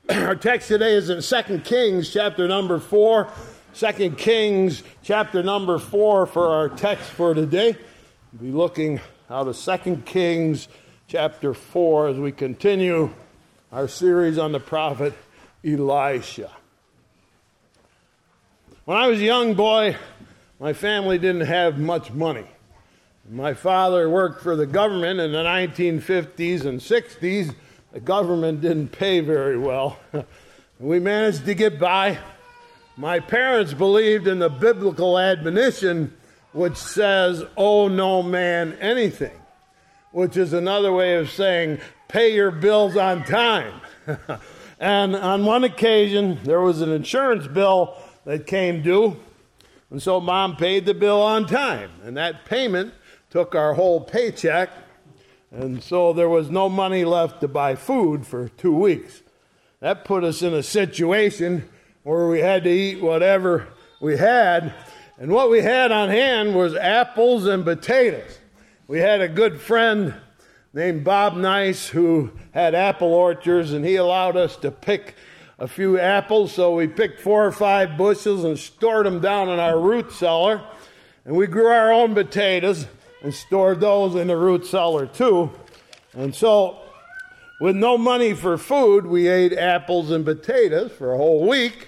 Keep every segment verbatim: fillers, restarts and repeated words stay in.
Our text today is in Second Kings chapter number four. Second Kings chapter number four for our text for today. We'll be looking out of Second Kings chapter four as we continue our series on the prophet Elisha. When I was a young boy, my family didn't have much money. My father worked for the government in the nineteen fifties and sixties. The government didn't pay very well. We managed to get by. My parents believed in the biblical admonition which says, owe no man anything, which is another way of saying, pay your bills on time. And on one occasion, there was an insurance bill that came due, and so Mom paid the bill on time, and that payment took our whole paycheck. And so there was no money left to buy food for two weeks. That put us in a situation where we had to eat whatever we had. And what we had on hand was apples and potatoes. We had a good friend named Bob Nice who had apple orchards, and he allowed us to pick a few apples. So we picked four or five bushels and stored them down in our root cellar. And we grew our own potatoes and stored those in the root cellar too. And so, with no money for food, we ate apples and potatoes for a whole week.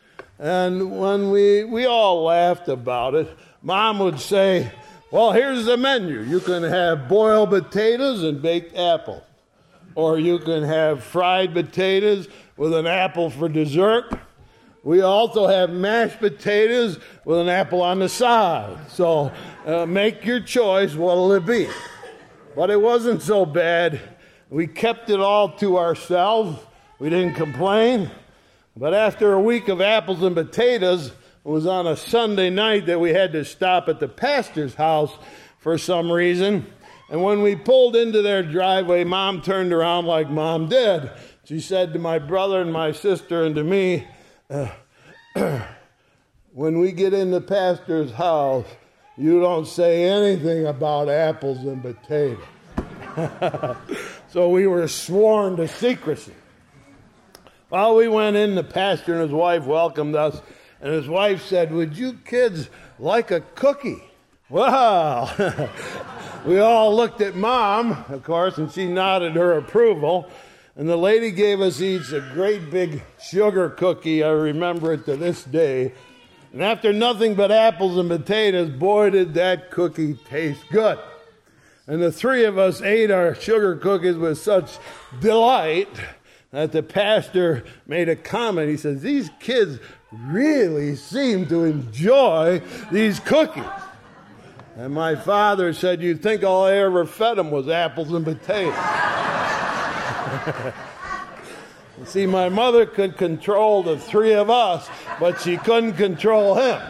And when we, we all laughed about it, Mom would say, well, here's the menu. You can have boiled potatoes and baked apples. Or you can have fried potatoes with an apple for dessert. We also have mashed potatoes with an apple on the side. So uh, make your choice, what'll it be? But it wasn't so bad. We kept it all to ourselves. We didn't complain. But after a week of apples and potatoes, it was on a Sunday night that we had to stop at the pastor's house for some reason. And when we pulled into their driveway, Mom turned around like Mom did. She said to my brother and my sister and to me, Uh, when we get in the pastor's house, you don't say anything about apples and potatoes. So we were sworn to secrecy. Well, we went in, the pastor and his wife welcomed us, and his wife said, would you kids like a cookie? Well, we all looked at Mom, of course, and she nodded her approval. And the lady gave us each a great big sugar cookie. I remember it to this day. And after nothing but apples and potatoes, boy, did that cookie taste good. And the three of us ate our sugar cookies with such delight that the pastor made a comment. He says, these kids really seem to enjoy these cookies. And my father said, you'd think all I ever fed them was apples and potatoes. See, my mother could control the three of us, but she couldn't control him.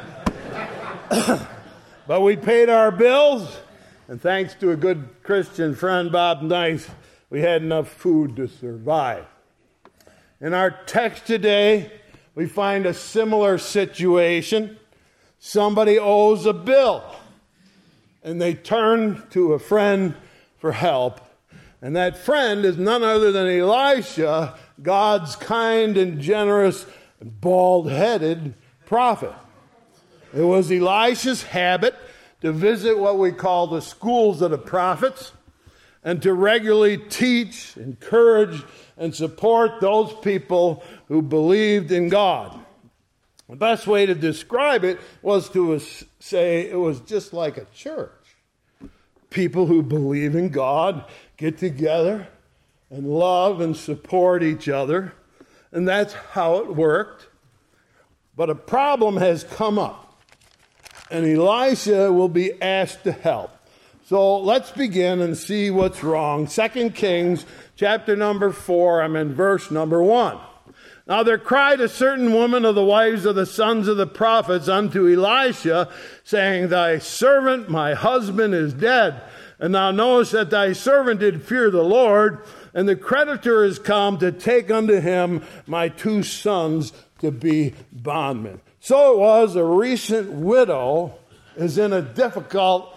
But we paid our bills, and thanks to a good Christian friend, Bob Nice, we had enough food to survive. In our text today, we find a similar situation. Somebody owes a bill, and they turn to a friend for help. And that friend is none other than Elisha, God's kind and generous, bald-headed prophet. It was Elisha's habit to visit what we call the schools of the prophets and to regularly teach, encourage, and support those people who believed in God. The best way to describe it was to say it was just like a church. People who believe in God get together and love and support each other. And that's how it worked. But a problem has come up. And Elisha will be asked to help. So let's begin and see what's wrong. Second Kings chapter number four, I'm in verse number one. Now there cried a certain woman of the wives of the sons of the prophets unto Elisha, saying, thy servant, my husband, is dead. And thou knowest that thy servant did fear the Lord, and the creditor is come to take unto him my two sons to be bondmen. So it was, a recent widow is in a difficult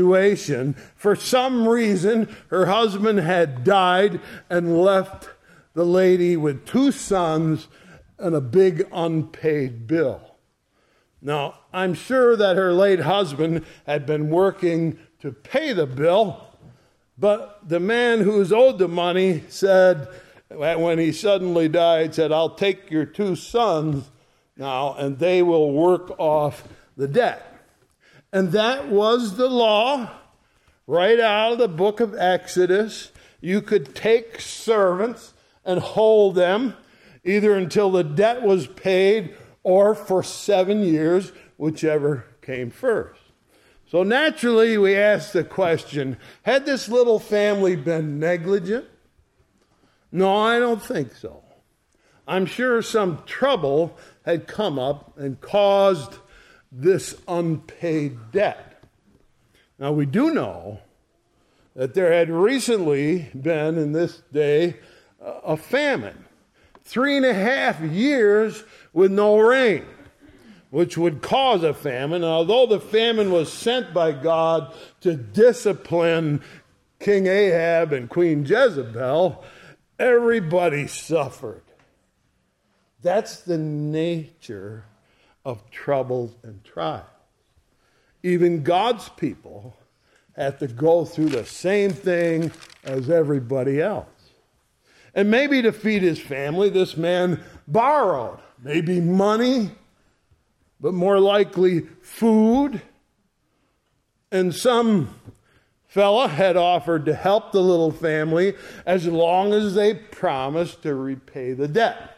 situation. For some reason, her husband had died and left the lady with two sons and a big unpaid bill. Now, I'm sure that her late husband had been working to pay the bill, but the man who's owed the money said, when he suddenly died, said, I'll take your two sons now, and they will work off the debt. And that was the law right out of the book of Exodus. You could take servants and hold them either until the debt was paid or for seven years, whichever came first. So naturally, we ask the question, had this little family been negligent? No, I don't think so. I'm sure some trouble had come up and caused this unpaid debt. Now, we do know that there had recently been, in this day, a famine. Three and a half years with no rain, which would cause a famine. Although the famine was sent by God to discipline King Ahab and Queen Jezebel, everybody suffered. That's the nature of troubles and trials. Even God's people have to go through the same thing as everybody else. And maybe to feed his family, this man borrowed maybe money, but more likely food. And some fella had offered to help the little family as long as they promised to repay the debt.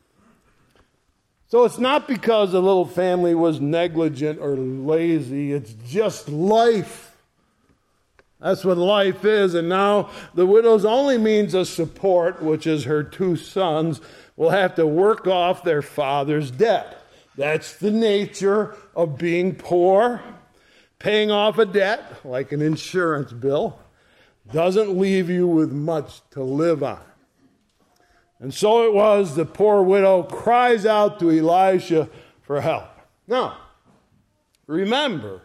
So it's not because the little family was negligent or lazy, it's just life. That's what life is. And now the widow's only means of support, which is her two sons, will have to work off their father's debt. That's the nature of being poor. Paying off a debt, like an insurance bill, doesn't leave you with much to live on. And so it was, the poor widow cries out to Elisha for help. Now, remember,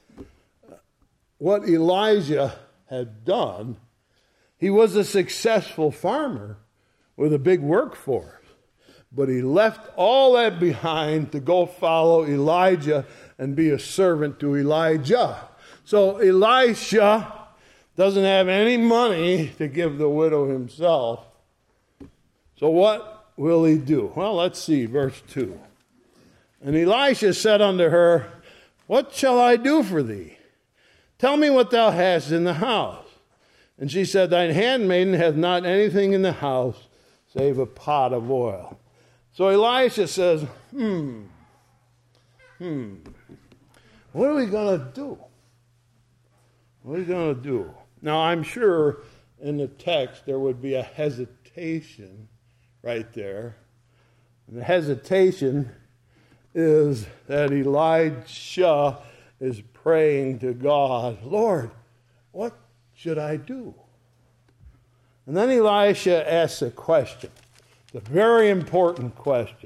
what Elijah had done, he was a successful farmer with a big workforce. But he left all that behind to go follow Elijah and be a servant to Elijah. So Elisha doesn't have any money to give the widow himself. So what will he do? Well, let's see, verse two. And Elisha said unto her, What shall I do for thee? Tell me what thou hast in the house. And she said, Thine handmaiden hath not anything in the house save a pot of oil. So Elisha says, hmm, hmm, what are we going to do? What are we going to do? Now, I'm sure in the text there would be a hesitation right there. And the hesitation is that Elisha is praying to God, Lord, what should I do? And then Elisha asks a question. It's a very important question.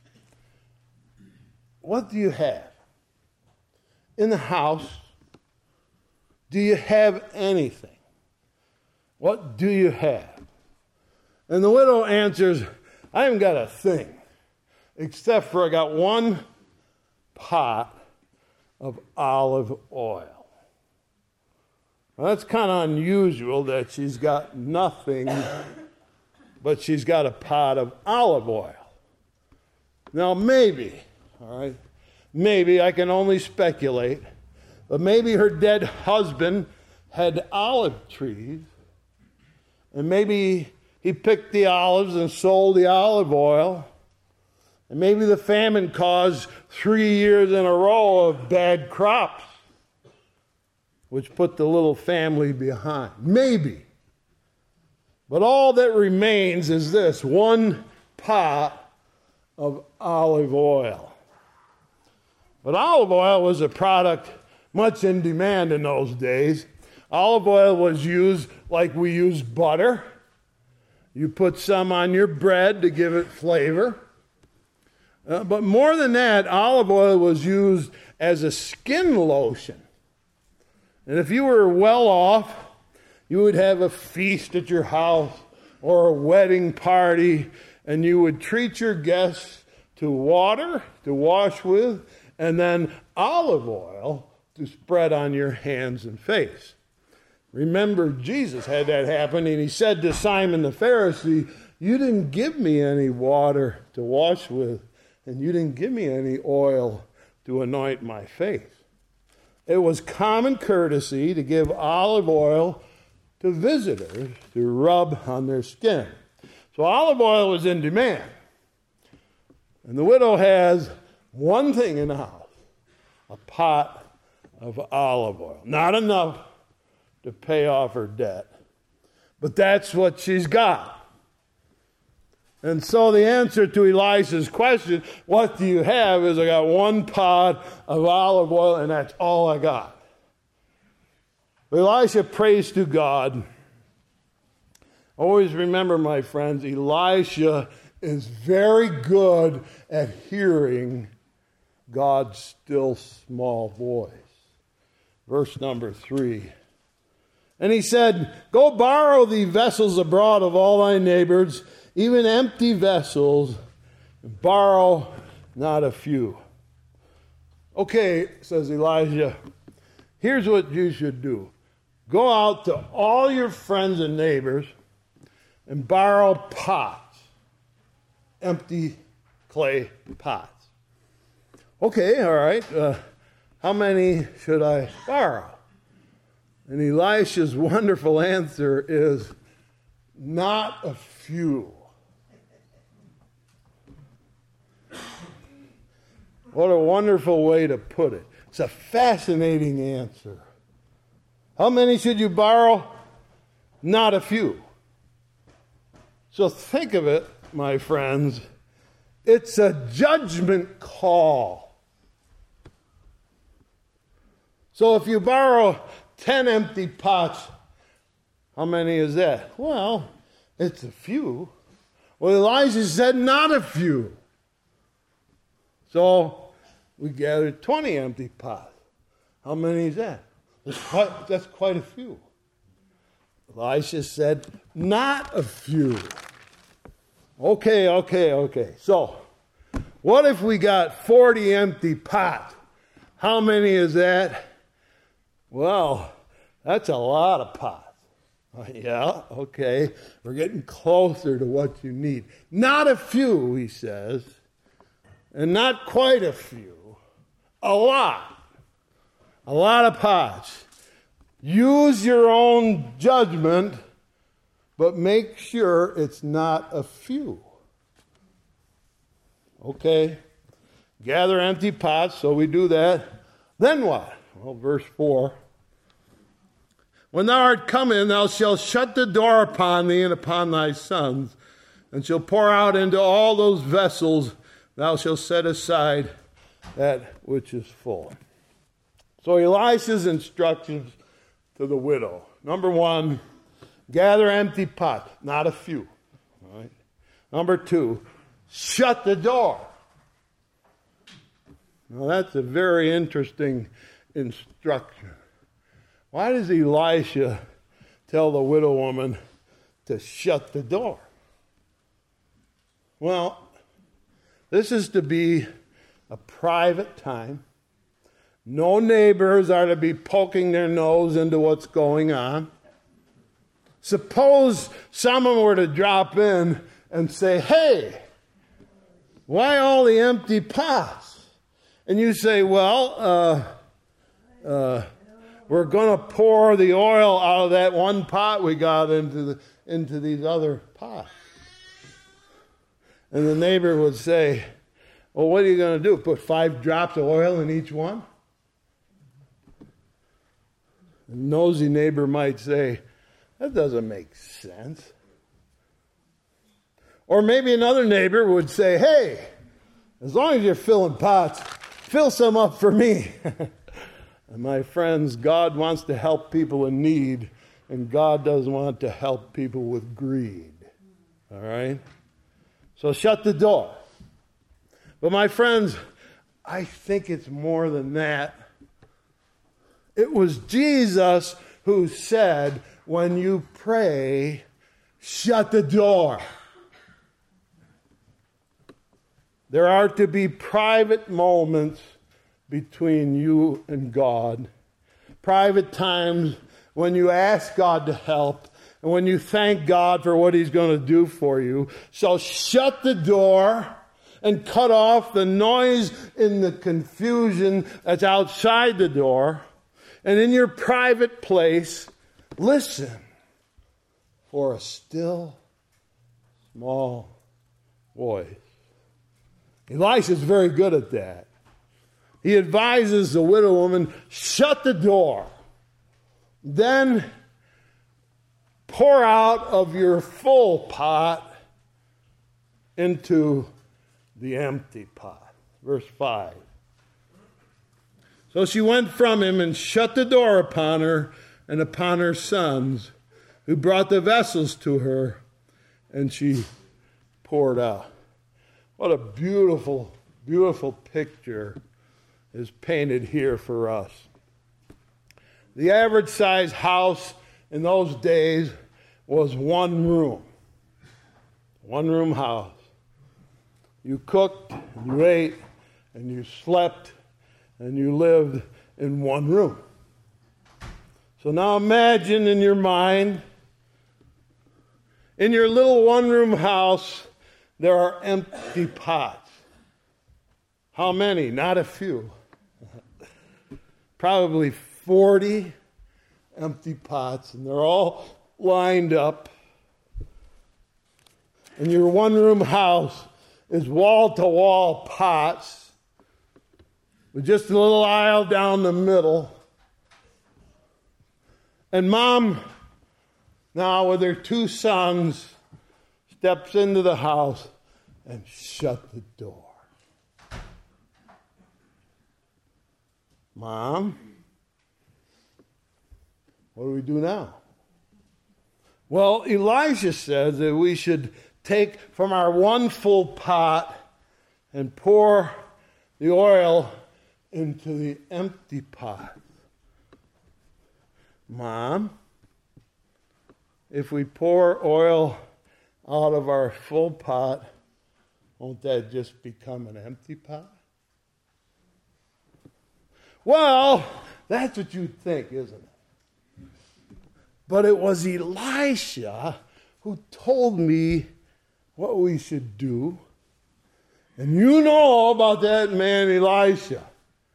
What do you have? In the house, do you have anything? What do you have? And the widow answers, I haven't got a thing, except for I got one pot of olive oil. Well, that's kind of unusual that she's got nothing, but she's got a pot of olive oil. Now, maybe, all right, maybe, I can only speculate, but maybe her dead husband had olive trees, and maybe he picked the olives and sold the olive oil, and maybe the famine caused three years in a row of bad crops, which put the little family behind. Maybe. But all that remains is this, one pot of olive oil. But olive oil was a product much in demand in those days. Olive oil was used like we use butter. You put some on your bread to give it flavor. Uh, but more than that, olive oil was used as a skin lotion. And if you were well off, you would have a feast at your house, or a wedding party, and you would treat your guests to water to wash with, and then olive oil to spread on your hands and face. Remember, Jesus had that happen, and he said to Simon the Pharisee, "You didn't give me any water to wash with, and you didn't give me any oil to anoint my face." It was common courtesy to give olive oil to visitors to rub on their skin. So olive oil was in demand. And the widow has one thing in the house, a pot of olive oil. Not enough to pay off her debt, but that's what she's got. And so the answer to Elisha's question, what do you have, is I got one pot of olive oil and that's all I got. Elisha prays to God. Always remember, my friends, Elisha is very good at hearing God's still small voice. Verse number three. And he said, "Go borrow the vessels abroad of all thy neighbors, even empty vessels, and borrow not a few." Okay, says Elijah, here's what you should do. Go out to all your friends and neighbors and borrow pots, empty clay pots. Okay, all right, uh, how many should I borrow? And Elisha's wonderful answer is, not a few. What a wonderful way to put it. It's a fascinating answer. How many should you borrow? Not a few. So think of it, my friends. It's a judgment call. So if you borrow ten empty pots, how many is that? Well, it's a few. Well, Elijah said not a few. So we gathered twenty empty pots. How many is that? That's quite, that's quite a few. Elisha said, not a few. Okay, okay, okay. So, what if we got forty empty pots? How many is that? Well, that's a lot of pots. Uh, yeah, okay. We're getting closer to what you need. Not a few, he says, and not quite a few. A lot. A lot of pots. Use your own judgment, but make sure it's not a few. Okay? Gather empty pots, so we do that. Then what? Well, verse four. When thou art come in, thou shalt shut the door upon thee and upon thy sons, and shalt pour out into all those vessels, thou shalt set aside that which is full. So Elisha's instructions to the widow. Number one, gather empty pots, not a few. All right. Number two, shut the door. Now that's a very interesting instruction. Why does Elisha tell the widow woman to shut the door? Well, this is to be a private time. No neighbors are to be poking their nose into what's going on. Suppose someone were to drop in and say, "Hey, why all the empty pots?" And you say, "Well, uh, uh, we're going to pour the oil out of that one pot we got into the, into these other pots." And the neighbor would say, "Well, what are you going to do? Put five drops of oil in each one?" A nosy neighbor might say, "That doesn't make sense." Or maybe another neighbor would say, "Hey, as long as you're filling pots, fill some up for me." And my friends, God wants to help people in need, and God doesn't want to help people with greed. All right? So shut the door. But my friends, I think it's more than that. It was Jesus who said, when you pray, shut the door. There are to be private moments between you and God. Private times when you ask God to help and when you thank God for what He's going to do for you. So shut the door and cut off the noise in the confusion that's outside the door. And in your private place, listen for a still, small voice. Elisha is very good at that. He advises the widow woman, shut the door. Then pour out of your full pot into the empty pot. Verse five. So she went from him and shut the door upon her and upon her sons, who brought the vessels to her, and she poured out. What a beautiful, beautiful picture is painted here for us. The average size house in those days was one room. One room house. You cooked, and you ate, and you slept, and you lived in one room. So now imagine in your mind, in your little one-room house, there are empty pots. How many? Not a few. Probably forty empty pots, and they're all lined up. And your one-room house is wall-to-wall pots with just a little aisle down the middle. And Mom, now with her two sons, steps into the house and shut the door. Mom, what do we do now? Well, Elijah says that we should take from our one full pot and pour the oil into the empty pot. Mom, if we pour oil out of our full pot, won't that just become an empty pot? Well, that's what you'd think, isn't it? But it was Elisha who told me what we should do. And you know about that man, Elisha.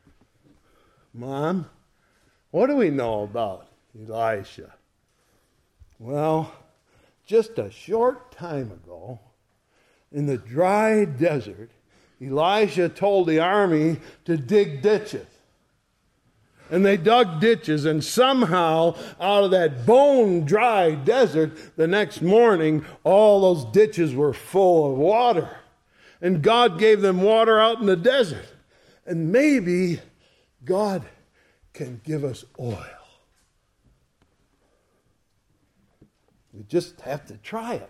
Mom, what do we know about Elisha? Well, just a short time ago, in the dry desert, Elisha told the army to dig ditches. And they dug ditches, and somehow out of that bone-dry desert, the next morning, all those ditches were full of water. And God gave them water out in the desert. And maybe God can give us oil. We just have to try it.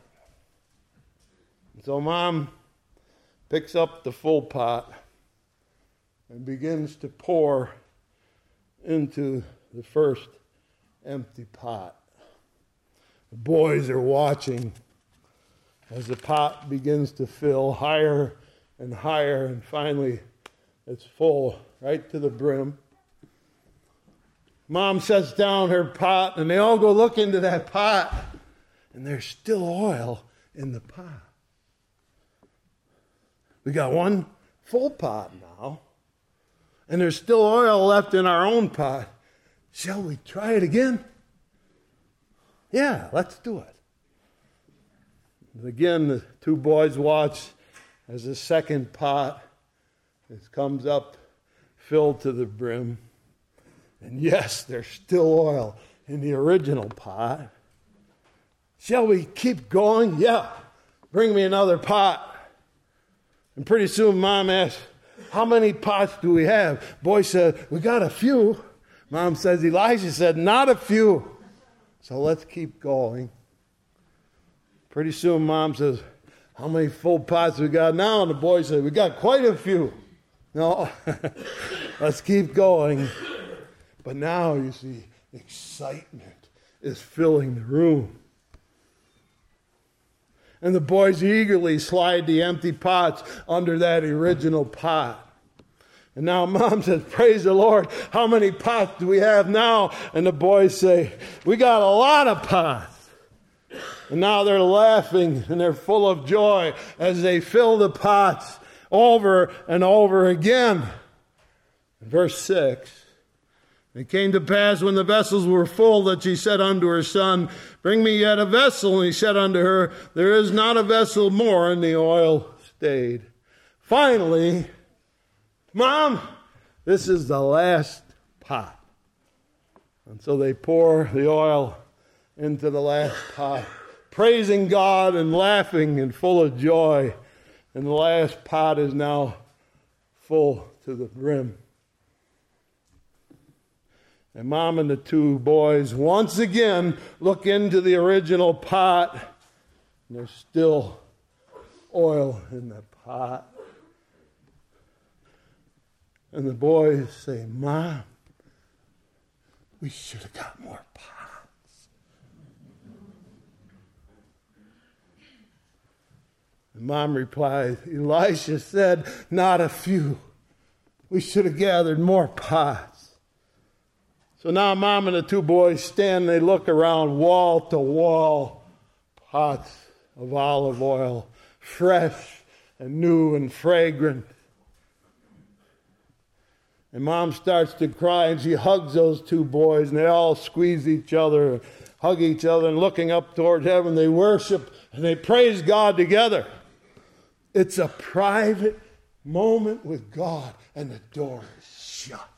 So Mom picks up the full pot and begins to pour into the first empty pot. The boys are watching as the pot begins to fill higher and higher, and finally it's full right to the brim. Mom sets down her pot, and they all go look into that pot, and there's still oil in the pot. We got one full pot now, and there's still oil left in our own pot. Shall we try it again? Yeah, let's do it. And again, the two boys watch as the second pot it comes up, filled to the brim. And yes, there's still oil in the original pot. Shall we keep going? Yeah, bring me another pot. And pretty soon Mom asks, how many pots do we have? Boy said, we got a few. Mom says, Elijah said, not a few. So let's keep going. Pretty soon Mom says, how many full pots we got now? And the boy said, we got quite a few. No, let's keep going. But now, you see, excitement is filling the room. And the boys eagerly slide the empty pots under that original pot. And now Mom says, praise the Lord, how many pots do we have now? And the boys say, we got a lot of pots. And now they're laughing and they're full of joy as they fill the pots over and over again. In verse six, it came to pass when the vessels were full that she said unto her son, bring me yet a vessel. And he said unto her, there is not a vessel more. And the oil stayed. Finally, Mom, this is the last pot. And so they pour the oil into the last pot, praising God and laughing and full of joy. And the last pot is now full to the brim. And Mom and the two boys once again look into the original pot, and there's still oil in the pot. And the boys say, Mom, we should have got more pots. And Mom replies, Elisha said, not a few. We should have gathered more pots. So now Mom and the two boys stand, they look around wall to wall, pots of olive oil, fresh and new and fragrant. And Mom starts to cry, and she hugs those two boys, and they all squeeze each other, hug each other, and looking up toward heaven, they worship and they praise God together. It's a private moment with God, and the door is shut.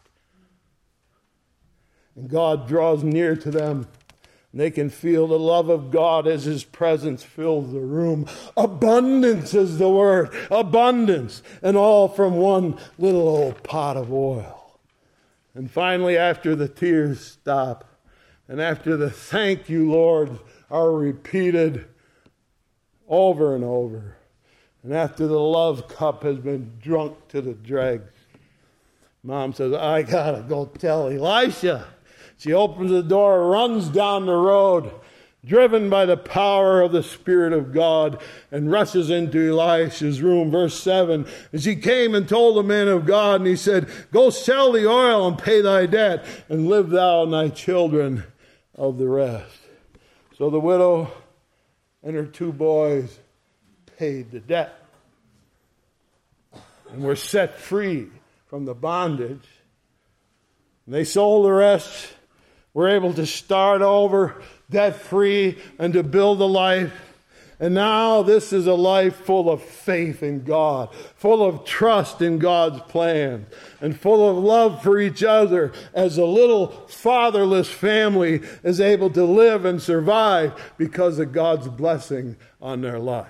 And God draws near to them. And they can feel the love of God as His presence fills the room. Abundance is the word. Abundance. And all from one little old pot of oil. And finally, after the tears stop, and after the thank you, Lord, are repeated over and over, and after the love cup has been drunk to the dregs, Mom says, I gotta go tell Elisha. She opens the door, runs down the road, driven by the power of the Spirit of God, and rushes into Elisha's room. Verse seven, and she came and told the man of God, and he said, go sell the oil and pay thy debt, and live thou and thy children of the rest. So the widow and her two boys paid the debt and were set free from the bondage. And they sold the rest, were able to start over debt-free and to build a life. And now this is a life full of faith in God, full of trust in God's plan, and full of love for each other as a little fatherless family is able to live and survive because of God's blessing on their life.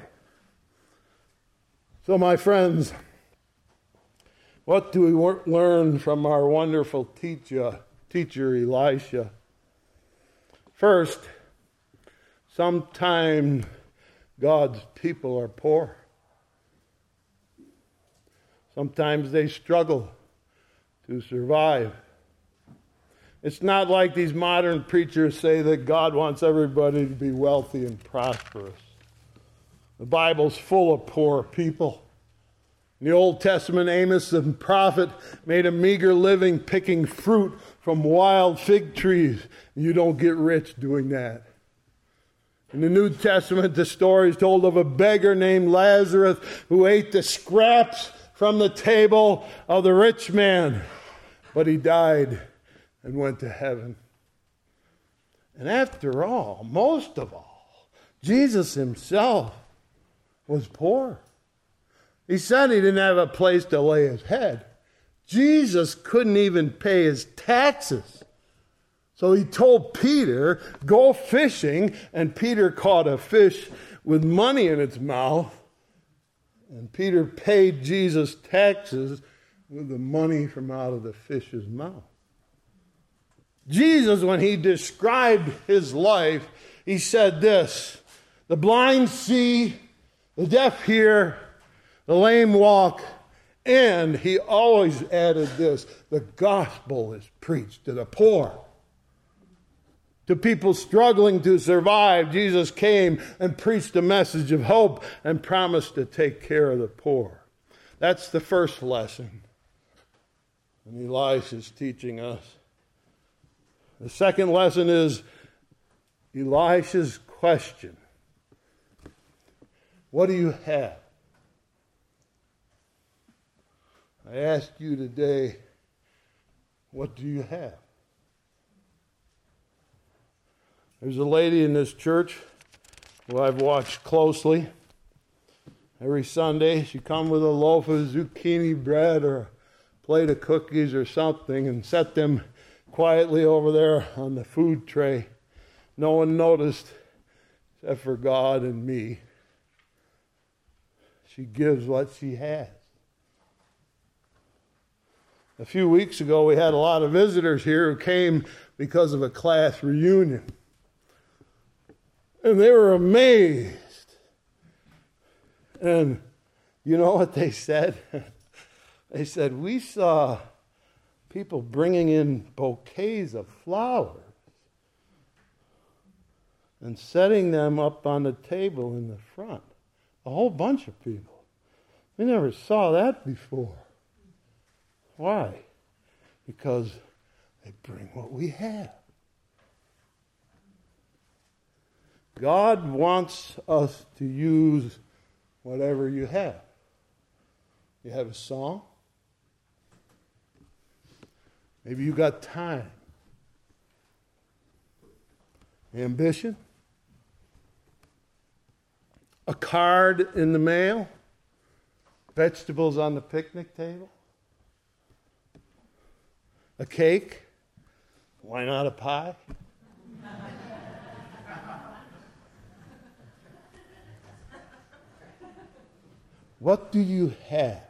So my friends, what do we learn from our wonderful teacher, teacher Elisha? First, sometimes God's people are poor. Sometimes they struggle to survive. It's not like these modern preachers say that God wants everybody to be wealthy and prosperous. The Bible's full of poor people. In the Old Testament, Amos the prophet made a meager living picking fruit from wild fig trees. You don't get rich doing that. In the New Testament, the story is told of a beggar named Lazarus who ate the scraps from the table of the rich man. But he died and went to heaven. And after all, most of all, Jesus himself was poor. He said he didn't have a place to lay his head. Jesus couldn't even pay his taxes. So he told Peter, go fishing, and Peter caught a fish with money in its mouth. And Peter paid Jesus taxes with the money from out of the fish's mouth. Jesus, when he described his life, he said this, the blind see, the deaf hear, the lame walk, and he always added this, the gospel is preached to the poor. To people struggling to survive, Jesus came and preached a message of hope and promised to take care of the poor. That's the first lesson. And Elisha is teaching us. The second lesson is Elisha's question. What do you have? I ask you today, what do you have? There's a lady in this church who I've watched closely. Every Sunday she come with a loaf of zucchini bread or a plate of cookies or something and set them quietly over there on the food tray. No one noticed except for God and me. She gives what she has. A few weeks ago we had a lot of visitors here who came because of a class reunion. And they were amazed. And you know what they said? They said, we saw people bringing in bouquets of flowers and setting them up on the table in the front. A whole bunch of people. We never saw that before. Why? Because they bring what we have. God wants us to use whatever you have. You have a song. Maybe you got time. Ambition. A card in the mail. Vegetables on the picnic table. A cake. Why not a pie? What do you have?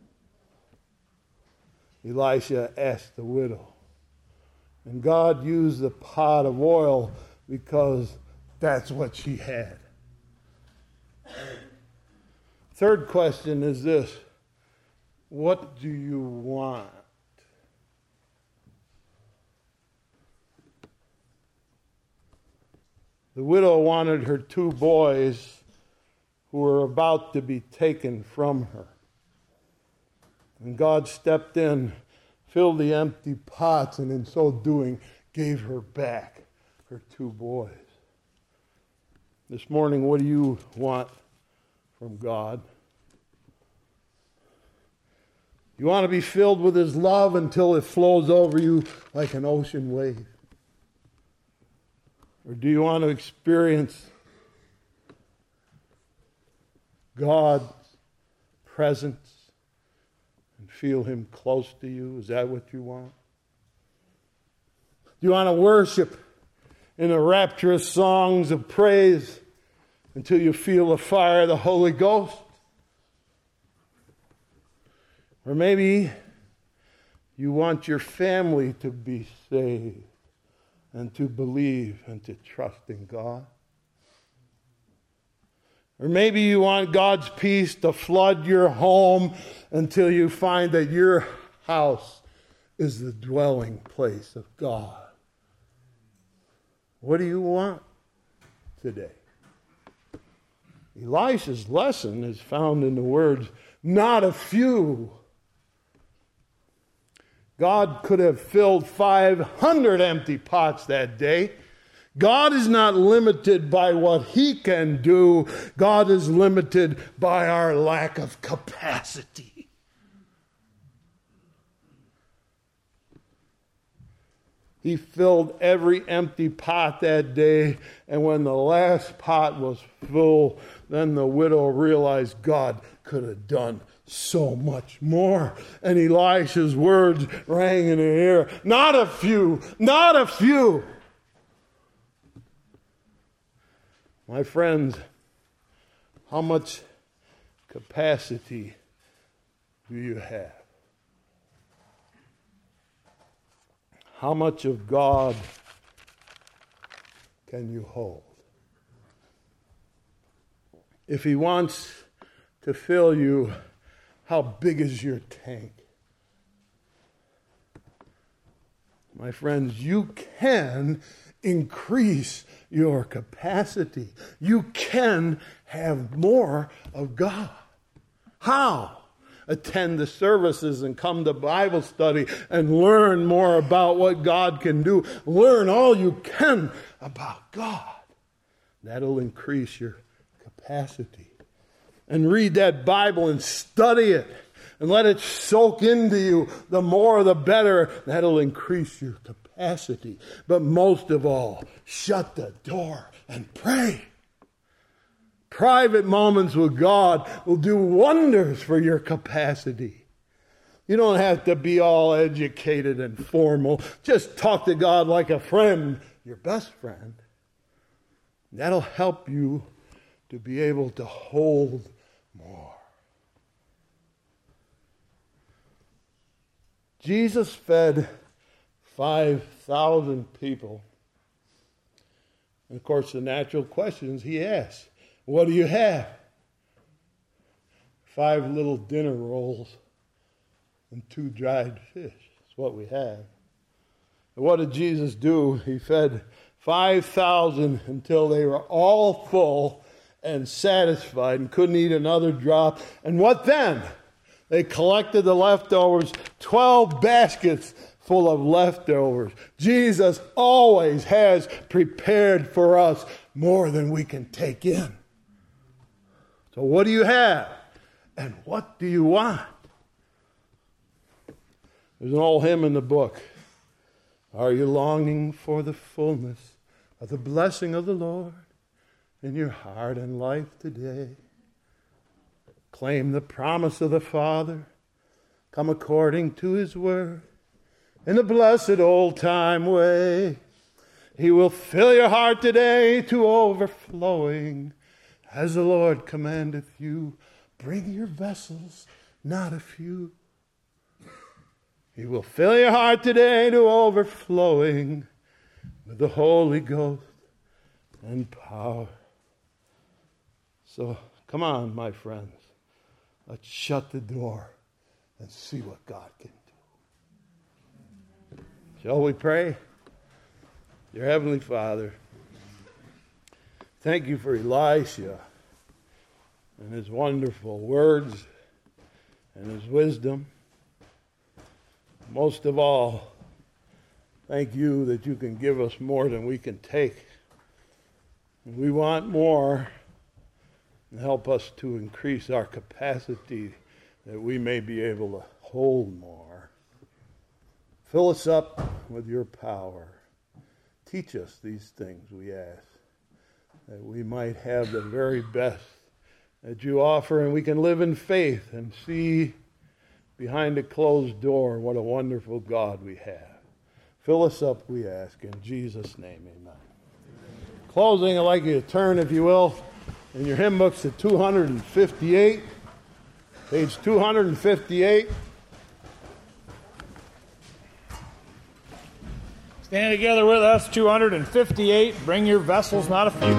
Elisha asked the widow. And God used the pot of oil because that's what she had. Third question is this. What do you want? The widow wanted her two boys who were about to be taken from her. And God stepped in, filled the empty pots, and in so doing, gave her back her two boys. This morning, what do you want from God? You want to be filled with His love until it flows over you like an ocean wave? Or do you want to experience God's presence and feel Him close to you? Is that what you want? Do you want to worship in the rapturous songs of praise until you feel the fire of the Holy Ghost? Or maybe you want your family to be saved and to believe and to trust in God. Or maybe you want God's peace to flood your home until you find that your house is the dwelling place of God. What do you want today? Elisha's lesson is found in the words, not a few. God could have filled five hundred empty pots that day. God is not limited by what He can do. God is limited by our lack of capacity. He filled every empty pot that day, and when the last pot was full, then the widow realized God could have done so much more. And Elisha's words rang in her ear, not a few, not a few. My friends, how much capacity do you have? How much of God can you hold? If He wants to fill you, how big is your tank? My friends, you can increase your capacity. You can have more of God. How? Attend the services and come to Bible study and learn more about what God can do. Learn all you can about God. That'll increase your capacity. And read that Bible and study it and let it soak into you. The more, the better. That'll increase your capacity. But most of all, shut the door and pray. Private moments with God will do wonders for your capacity. You don't have to be all educated and formal. Just talk to God like a friend, your best friend. That'll help you to be able to hold more. Jesus fed five thousand people. And of course, the natural questions he asked. What do you have? Five little dinner rolls and two dried fish. That's what we have. And what did Jesus do? He fed five thousand until they were all full and satisfied and couldn't eat another drop. And what then? They collected the leftovers, twelve baskets full of leftovers. Jesus always has prepared for us more than we can take in. So what do you have? And what do you want? There's an old hymn in the book. Are you longing for the fullness of the blessing of the Lord in your heart and life today? Claim the promise of the Father. Come according to his word in the blessed old-time way. He will fill your heart today to overflowing. As the Lord commandeth you, bring your vessels, not a few. He will fill your heart today to overflowing with the Holy Ghost and power. So, come on, my friends. Let's shut the door and see what God can do. Shall we pray? Dear Heavenly Father, thank you for Elisha and his wonderful words and his wisdom. Most of all, thank you that you can give us more than we can take. And we want more, and help us to increase our capacity that we may be able to hold more. Fill us up with your power. Teach us these things, we ask, that we might have the very best that you offer, and we can live in faith and see behind a closed door what a wonderful God we have. Fill us up, we ask, in Jesus' name, amen. Closing, I'd like you to turn, if you will, in your hymn books to two hundred fifty-eight, page two hundred fifty-eight. Stand together with us, two hundred fifty-eight. Bring your vessels, not a few.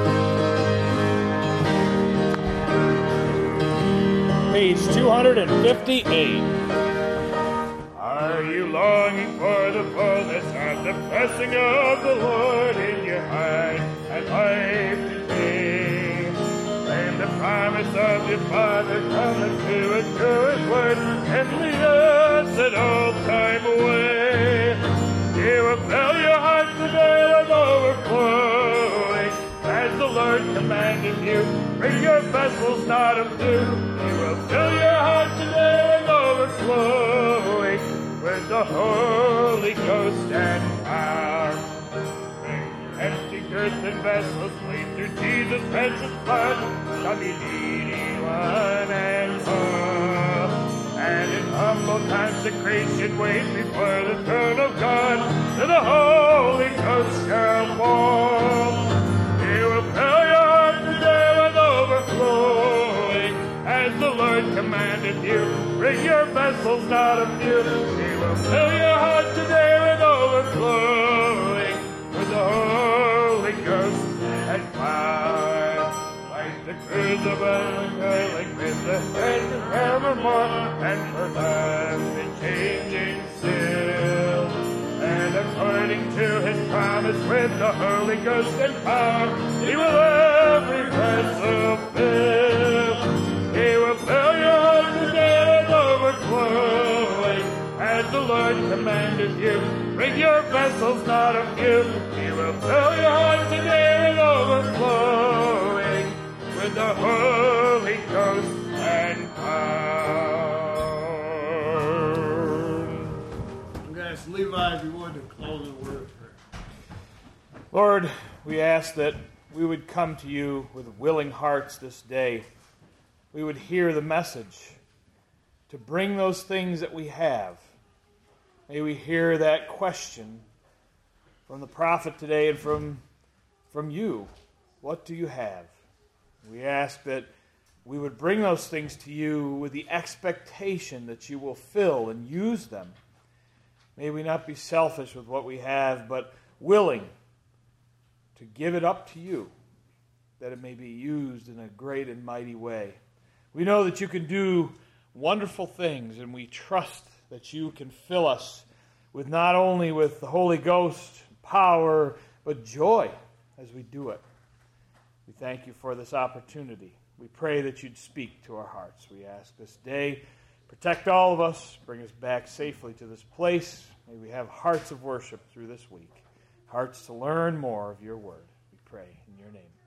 Page two hundred fifty-eight. Are you longing for the fullness and the blessing of the Lord in your heart and life today? Claim the promise of your Father, come and do it through his word, and lead us an old time away. He will fill your heart today with overflowing, as the Lord commanded you. Bring your vessels, not a few. He will fill your heart today with overflowing, with the Holy Ghost and power. Empty earthen vessels, clean through Jesus' precious blood, shall be needy one and full. And in humble consecration wait before the throne of God, till the Holy Ghost shall fall. He will fill your heart today with overflowing, as the Lord commanded you. Bring your vessels, not a few. He will fill your heart today with overflowing, with the Holy Ghost and power. Like the crucible curling with the thread forevermore, and for them the changing still. And according to his promise with the Holy Ghost and power. He will every vessel fill. He will fill your heart today with overflowing, as the Lord commanded you. Bring your vessels, not a few. He will fill your heart today with overflowing, with the Holy Ghost and power. I'm going to ask Levi, if you would, to close the word of prayer. Lord, we ask that we would come to you with willing hearts this day. We would hear the message to bring those things that we have. May we hear that question from the prophet today and from, from you. What do you have? We ask that we would bring those things to you with the expectation that you will fill and use them. May we not be selfish with what we have, but willing to give it up to you, that it may be used in a great and mighty way. We know that you can do wonderful things, and we trust that you can fill us with not only with the Holy Ghost power, but joy as we do it. We thank you for this opportunity. We pray that you'd speak to our hearts. We ask this day, protect all of us, bring us back safely to this place. May we have hearts of worship through this week, hearts to learn more of your word. We pray in your name.